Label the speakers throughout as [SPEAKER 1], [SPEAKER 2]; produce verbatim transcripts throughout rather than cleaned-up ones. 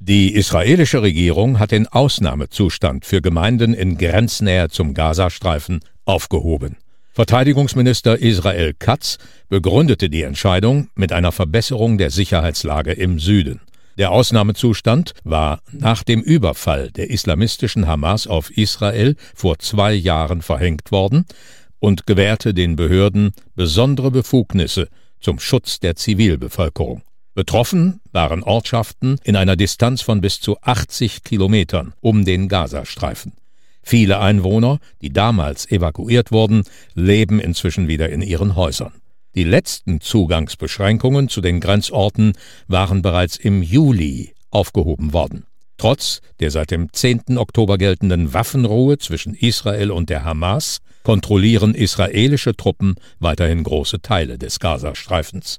[SPEAKER 1] Die israelische Regierung hat den Ausnahmezustand für Gemeinden in Grenznähe zum Gazastreifen aufgehoben. Verteidigungsminister Israel Katz begründete die Entscheidung mit einer Verbesserung der Sicherheitslage im Süden. Der Ausnahmezustand war nach dem Überfall der islamistischen Hamas auf Israel vor zwei Jahren verhängt worden und gewährte den Behörden besondere Befugnisse zum Schutz der Zivilbevölkerung. Betroffen waren Ortschaften in einer Distanz von bis zu achtzig Kilometern um den Gazastreifen. Viele Einwohner, die damals evakuiert wurden, leben inzwischen wieder in ihren Häusern. Die letzten Zugangsbeschränkungen zu den Grenzorten waren bereits im Juli aufgehoben worden. Trotz der seit dem zehnten Oktober geltenden Waffenruhe zwischen Israel und der Hamas kontrollieren israelische Truppen weiterhin große Teile des Gazastreifens.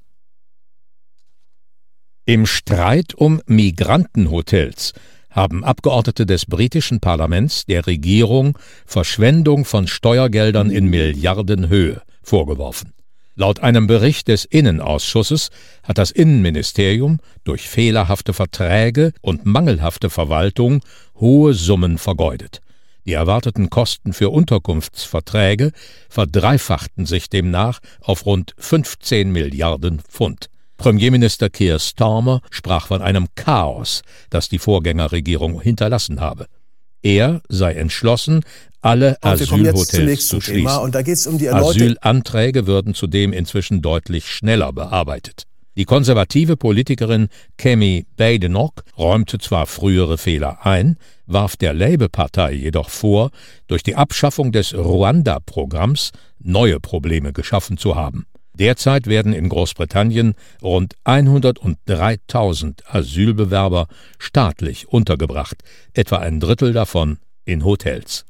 [SPEAKER 1] Im Streit um Migrantenhotels haben Abgeordnete des britischen Parlaments der Regierung Verschwendung von Steuergeldern in Milliardenhöhe vorgeworfen. Laut einem Bericht des Innenausschusses hat das Innenministerium durch fehlerhafte Verträge und mangelhafte Verwaltung hohe Summen vergeudet. Die erwarteten Kosten für Unterkunftsverträge verdreifachten sich demnach auf rund fünfzehn Milliarden Pfund. Premierminister Keir Starmer sprach von einem Chaos, das die Vorgängerregierung hinterlassen habe. Er sei entschlossen, alle Asylhotels zu schließen.
[SPEAKER 2] Und da geht's um die
[SPEAKER 1] Asylanträge würden zudem inzwischen deutlich schneller bearbeitet. Die konservative Politikerin Kemi Badenoch räumte zwar frühere Fehler ein, warf der Labour-Partei jedoch vor, durch die Abschaffung des Ruanda-Programms neue Probleme geschaffen zu haben. Derzeit werden in Großbritannien rund hundertdreitausend Asylbewerber staatlich untergebracht, etwa ein Drittel davon in Hotels.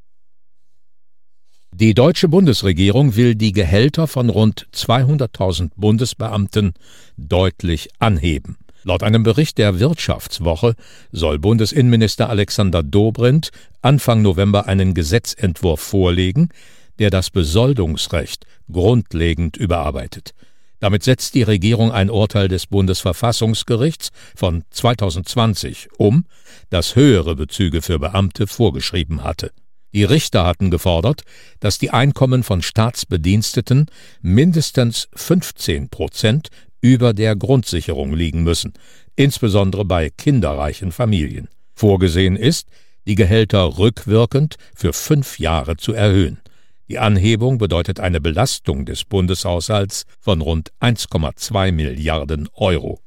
[SPEAKER 1] Die deutsche Bundesregierung will die Gehälter von rund zweihunderttausend Bundesbeamten deutlich anheben. Laut einem Bericht der Wirtschaftswoche soll Bundesinnenminister Alexander Dobrindt Anfang November einen Gesetzentwurf vorlegen, der das Besoldungsrecht grundlegend überarbeitet. Damit setzt die Regierung ein Urteil des Bundesverfassungsgerichts von zweitausendzwanzig um, das höhere Bezüge für Beamte vorgeschrieben hatte. Die Richter hatten gefordert, dass die Einkommen von Staatsbediensteten mindestens fünfzehn Prozent über der Grundsicherung liegen müssen, insbesondere bei kinderreichen Familien. Vorgesehen ist, die Gehälter rückwirkend für fünf Jahre zu erhöhen. Die Anhebung bedeutet eine Belastung des Bundeshaushalts von rund eins Komma zwei Milliarden Euro.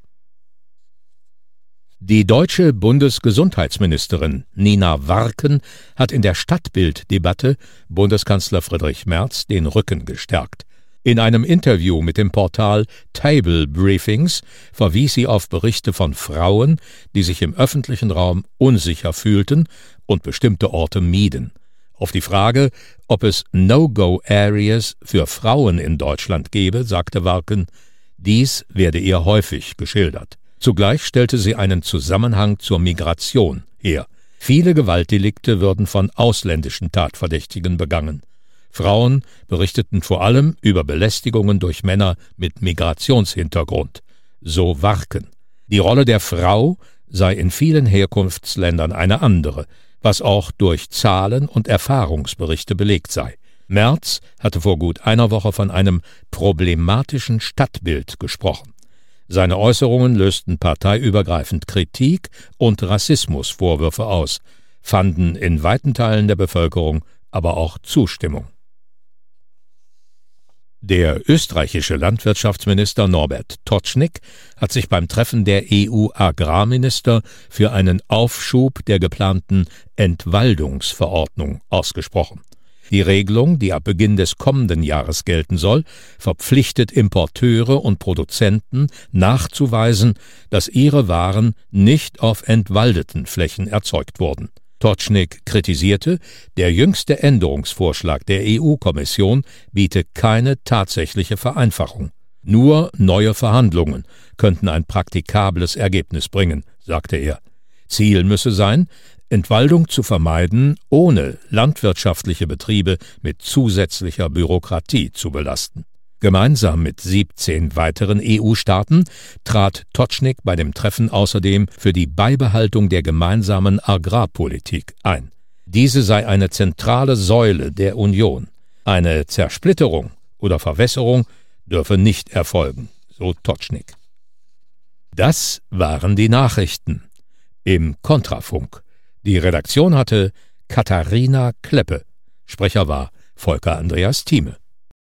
[SPEAKER 1] Die deutsche Bundesgesundheitsministerin Nina Warken hat in der Stadtbild-Debatte Bundeskanzler Friedrich Merz den Rücken gestärkt. In einem Interview mit dem Portal Table Briefings verwies sie auf Berichte von Frauen, die sich im öffentlichen Raum unsicher fühlten und bestimmte Orte mieden. Auf die Frage, ob es No-Go-Areas für Frauen in Deutschland gebe, sagte Warken, dies werde ihr häufig geschildert. Zugleich stellte sie einen Zusammenhang zur Migration her. Viele Gewaltdelikte würden von ausländischen Tatverdächtigen begangen. Frauen berichteten vor allem über Belästigungen durch Männer mit Migrationshintergrund. So Warken. Die Rolle der Frau sei in vielen Herkunftsländern eine andere, was auch durch Zahlen und Erfahrungsberichte belegt sei. Merz hatte vor gut einer Woche von einem problematischen Stadtbild gesprochen. Seine Äußerungen lösten parteiübergreifend Kritik und Rassismusvorwürfe aus, fanden in weiten Teilen der Bevölkerung aber auch Zustimmung. Der österreichische Landwirtschaftsminister Norbert Totschnig hat sich beim Treffen der E U-Agrarminister für einen Aufschub der geplanten Entwaldungsverordnung ausgesprochen. Die Regelung, die ab Beginn des kommenden Jahres gelten soll, verpflichtet Importeure und Produzenten nachzuweisen, dass ihre Waren nicht auf entwaldeten Flächen erzeugt wurden. Totschnig kritisierte, der jüngste Änderungsvorschlag der E U-Kommission biete keine tatsächliche Vereinfachung. Nur neue Verhandlungen könnten ein praktikables Ergebnis bringen, sagte er. Ziel müsse sein, Entwaldung zu vermeiden, ohne landwirtschaftliche Betriebe mit zusätzlicher Bürokratie zu belasten. Gemeinsam mit siebzehn weiteren E U-Staaten trat Točník bei dem Treffen außerdem für die Beibehaltung der gemeinsamen Agrarpolitik ein. Diese sei eine zentrale Säule der Union. Eine Zersplitterung oder Verwässerung dürfe nicht erfolgen, so Točník. Das waren die Nachrichten im Kontrafunk. Die Redaktion hatte Katharina Kleppe. Sprecher war Volker Andreas Thieme.